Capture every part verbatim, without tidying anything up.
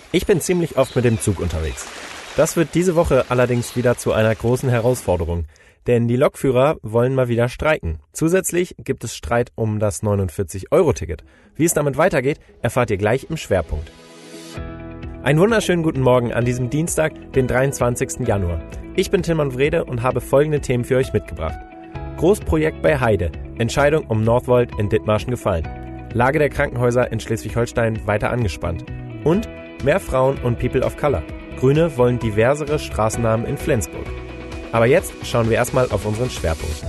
Ich bin ziemlich oft mit dem Zug unterwegs. Das wird diese Woche allerdings wieder zu einer großen Herausforderung. Denn die Lokführer wollen mal wieder streiken. Zusätzlich gibt es Streit um das neunundvierzig Euro Ticket. Wie es damit weitergeht, erfahrt ihr gleich im Schwerpunkt. Einen wunderschönen guten Morgen an diesem Dienstag, den dreiundzwanzigsten Januar. Ich bin Tilman Wrede und habe folgende Themen für euch mitgebracht. Großprojekt bei Heide. Entscheidung um Northvolt in Dithmarschen gefallen. Lage der Krankenhäuser in Schleswig-Holstein weiter angespannt. Und mehr Frauen und People of Color. Grüne wollen diversere Straßennamen in Flensburg. Aber jetzt schauen wir erstmal auf unseren Schwerpunkt.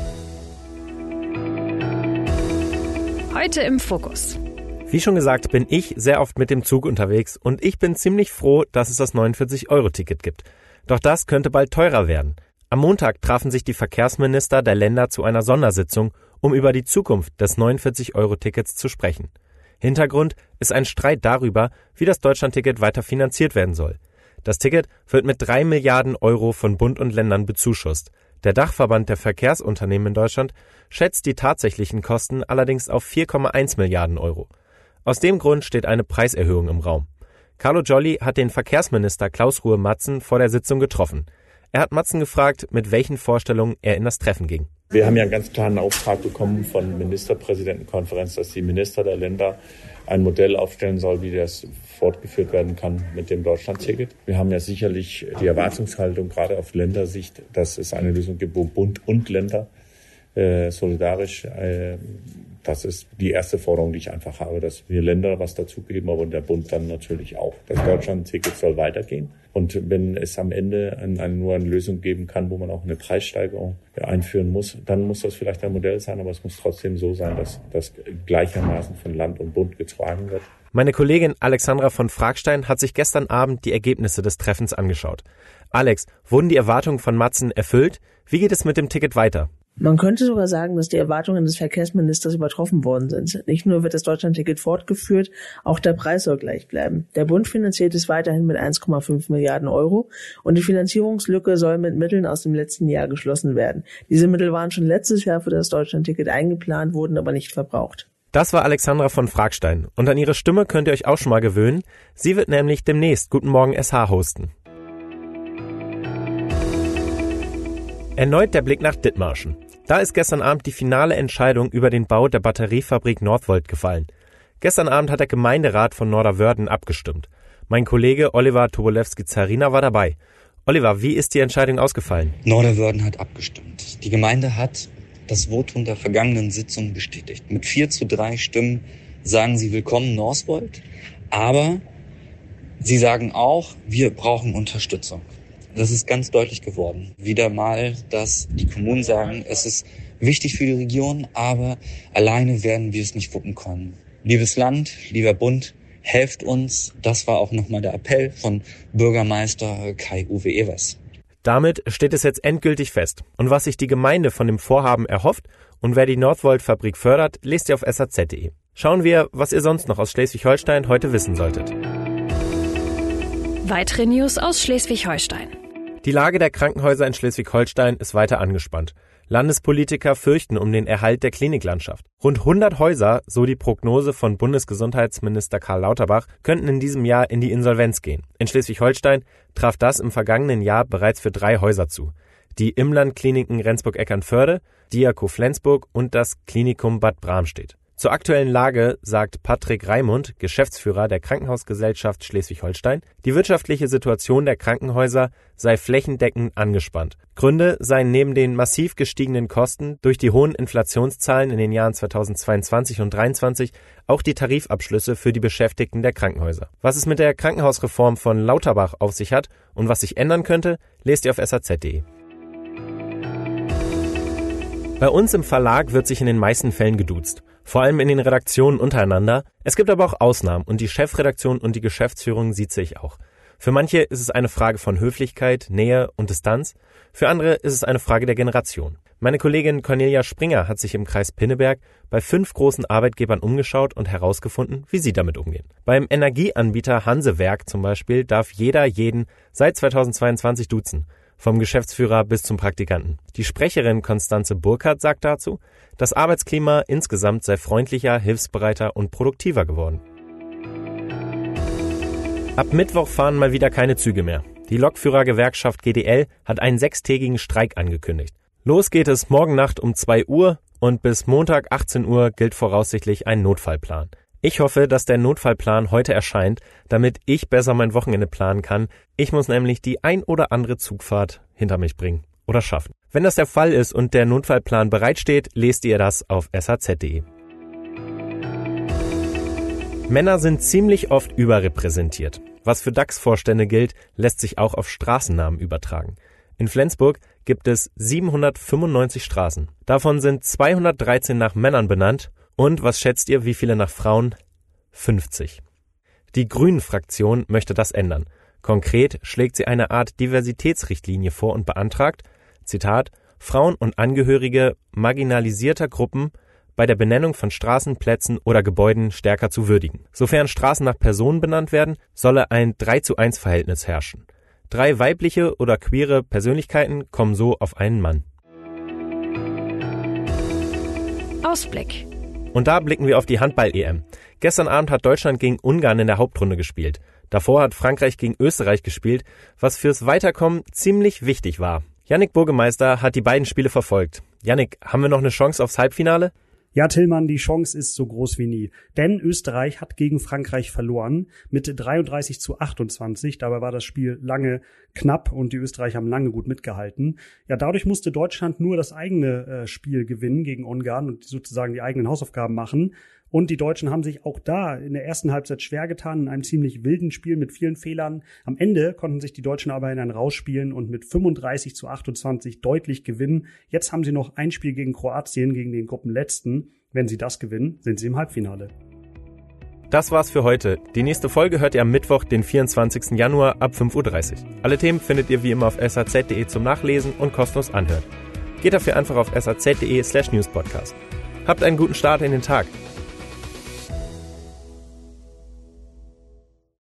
Heute im Fokus. Wie schon gesagt, bin ich sehr oft mit dem Zug unterwegs und ich bin ziemlich froh, dass es das neunundvierzig Euro Ticket gibt. Doch das könnte bald teurer werden. Am Montag trafen sich die Verkehrsminister der Länder zu einer Sondersitzung, um über die Zukunft des neunundvierzig Euro Tickets zu sprechen. Hintergrund ist ein Streit darüber, wie das Deutschlandticket weiter finanziert werden soll. Das Ticket wird mit drei Milliarden Euro von Bund und Ländern bezuschusst. Der Dachverband der Verkehrsunternehmen in Deutschland schätzt die tatsächlichen Kosten allerdings auf vier Komma eins Milliarden Euro. Aus dem Grund steht eine Preiserhöhung im Raum. Carlo Jolly hat den Verkehrsminister Klaus Ruhe Matzen vor der Sitzung getroffen. Er hat Matzen gefragt, mit welchen Vorstellungen er in das Treffen ging. Wir haben ja einen ganz klaren Auftrag bekommen von Ministerpräsidentenkonferenz, dass die Minister der Länder ein Modell aufstellen soll, wie das fortgeführt werden kann mit dem Deutschlandticket. Wir haben ja sicherlich die Erwartungshaltung, gerade auf Ländersicht, dass es eine Lösung gibt, wo Bund und Länder äh, solidarisch, äh, das ist die erste Forderung, die ich einfach habe, dass wir Länder was dazugeben, aber der Bund dann natürlich auch. Das Deutschlandticket soll weitergehen. Und wenn es am Ende ein, ein, nur eine Lösung geben kann, wo man auch eine Preissteigerung einführen muss, dann muss das vielleicht ein Modell sein, aber es muss trotzdem so sein, dass das gleichermaßen von Land und Bund getragen wird. Meine Kollegin Alexandra von Fragstein hat sich gestern Abend die Ergebnisse des Treffens angeschaut. Alex, wurden die Erwartungen von Matzen erfüllt? Wie geht es mit dem Ticket weiter? Man könnte sogar sagen, dass die Erwartungen des Verkehrsministers übertroffen worden sind. Nicht nur wird das Deutschlandticket fortgeführt, auch der Preis soll gleich bleiben. Der Bund finanziert es weiterhin mit eins Komma fünf Milliarden Euro und die Finanzierungslücke soll mit Mitteln aus dem letzten Jahr geschlossen werden. Diese Mittel waren schon letztes Jahr für das Deutschlandticket eingeplant, wurden aber nicht verbraucht. Das war Alexandra von Fragstein und an ihre Stimme könnt ihr euch auch schon mal gewöhnen. Sie wird nämlich demnächst Guten Morgen S H hosten. Erneut der Blick nach Dithmarschen. Da ist gestern Abend die finale Entscheidung über den Bau der Batteriefabrik Northvolt gefallen. Gestern Abend hat der Gemeinderat von Norderwörden abgestimmt. Mein Kollege Oliver Tobolewski-Zarina war dabei. Oliver, wie ist die Entscheidung ausgefallen? Norderwörden hat abgestimmt. Die Gemeinde hat das Votum der vergangenen Sitzung bestätigt. Mit vier zu drei Stimmen sagen sie willkommen Northvolt, aber sie sagen auch, wir brauchen Unterstützung. Das ist ganz deutlich geworden. Wieder mal, dass die Kommunen sagen, es ist wichtig für die Region, aber alleine werden wir es nicht wuppen können. Liebes Land, lieber Bund, helft uns. Das war auch nochmal der Appell von Bürgermeister Kai-Uwe Evers. Damit steht es jetzt endgültig fest. Und was sich die Gemeinde von dem Vorhaben erhofft und wer die Northvolt-Fabrik fördert, lest ihr auf S A Z punkt de. Schauen wir, was ihr sonst noch aus Schleswig-Holstein heute wissen solltet. Weitere News aus Schleswig-Holstein. Die Lage der Krankenhäuser in Schleswig-Holstein ist weiter angespannt. Landespolitiker fürchten um den Erhalt der Kliniklandschaft. Rund hundert Häuser, so die Prognose von Bundesgesundheitsminister Karl Lauterbach, könnten in diesem Jahr in die Insolvenz gehen. In Schleswig-Holstein traf das im vergangenen Jahr bereits für drei Häuser zu. Die Imland-Kliniken Rendsburg-Eckernförde, Diaco Flensburg und das Klinikum Bad Bramstedt. Zur aktuellen Lage sagt Patrick Raimund, Geschäftsführer der Krankenhausgesellschaft Schleswig-Holstein, die wirtschaftliche Situation der Krankenhäuser sei flächendeckend angespannt. Gründe seien neben den massiv gestiegenen Kosten durch die hohen Inflationszahlen in den Jahren zweitausendzweiundzwanzig und zweitausenddreiundzwanzig auch die Tarifabschlüsse für die Beschäftigten der Krankenhäuser. Was es mit der Krankenhausreform von Lauterbach auf sich hat und was sich ändern könnte, lest ihr auf S A Z punkt de. Bei uns im Verlag wird sich in den meisten Fällen geduzt. Vor allem in den Redaktionen untereinander. Es gibt aber auch Ausnahmen und die Chefredaktion und die Geschäftsführung sieht sich auch. Für manche ist es eine Frage von Höflichkeit, Nähe und Distanz. Für andere ist es eine Frage der Generation. Meine Kollegin Cornelia Springer hat sich im Kreis Pinneberg bei fünf großen Arbeitgebern umgeschaut und herausgefunden, wie sie damit umgehen. Beim Energieanbieter Hansewerk zum Beispiel darf jeder jeden seit zweitausendzweiundzwanzig duzen. Vom Geschäftsführer bis zum Praktikanten. Die Sprecherin Konstanze Burkhardt sagt dazu, das Arbeitsklima insgesamt sei freundlicher, hilfsbereiter und produktiver geworden. Ab Mittwoch fahren mal wieder keine Züge mehr. Die Lokführergewerkschaft G D L hat einen sechstägigen Streik angekündigt. Los geht es morgen Nacht um zwei Uhr und bis Montag achtzehn Uhr gilt voraussichtlich ein Notfallplan. Ich hoffe, dass der Notfallplan heute erscheint, damit ich besser mein Wochenende planen kann. Ich muss nämlich die ein oder andere Zugfahrt hinter mich bringen oder schaffen. Wenn das der Fall ist und der Notfallplan bereitsteht, lest ihr das auf S H Z punkt de. Männer sind ziemlich oft überrepräsentiert. Was für DAX-Vorstände gilt, lässt sich auch auf Straßennamen übertragen. In Flensburg gibt es siebenhundertfünfundneunzig Straßen. Davon sind zweihundertdreizehn nach Männern benannt. Und was schätzt ihr, wie viele nach Frauen? fünfzig. Die Grünen-Fraktion möchte das ändern. Konkret schlägt sie eine Art Diversitätsrichtlinie vor und beantragt, Zitat, Frauen und Angehörige marginalisierter Gruppen bei der Benennung von Straßen, Plätzen oder Gebäuden stärker zu würdigen. Sofern Straßen nach Personen benannt werden, solle ein drei zu eins Verhältnis herrschen. Drei weibliche oder queere Persönlichkeiten kommen so auf einen Mann. Ausblick. Und da blicken wir auf die Handball-E M. Gestern Abend hat Deutschland gegen Ungarn in der Hauptrunde gespielt. Davor hat Frankreich gegen Österreich gespielt, was fürs Weiterkommen ziemlich wichtig war. Yannick Burgemeister hat die beiden Spiele verfolgt. Yannick, haben wir noch eine Chance aufs Halbfinale? Ja, Tillmann, die Chance ist so groß wie nie. Denn Österreich hat gegen Frankreich verloren mit dreiunddreißig zu achtundzwanzig. Dabei war das Spiel lange knapp und die Österreicher haben lange gut mitgehalten. Ja, dadurch musste Deutschland nur das eigene äh, Spiel gewinnen gegen Ungarn und sozusagen die eigenen Hausaufgaben machen. Und die Deutschen haben sich auch da in der ersten Halbzeit schwer getan, in einem ziemlich wilden Spiel mit vielen Fehlern. Am Ende konnten sich die Deutschen aber in ein rausspielen und mit fünfunddreißig zu achtundzwanzig deutlich gewinnen. Jetzt haben sie noch ein Spiel gegen Kroatien, gegen den Gruppenletzten. Wenn sie das gewinnen, sind sie im Halbfinale. Das war's für heute. Die nächste Folge hört ihr am Mittwoch, den vierundzwanzigsten Januar ab fünf Uhr dreißig. Alle Themen findet ihr wie immer auf S H Z punkt de zum Nachlesen und kostenlos anhören. Geht dafür einfach auf S H Z punkt de slash Newspodcast. Habt einen guten Start in den Tag.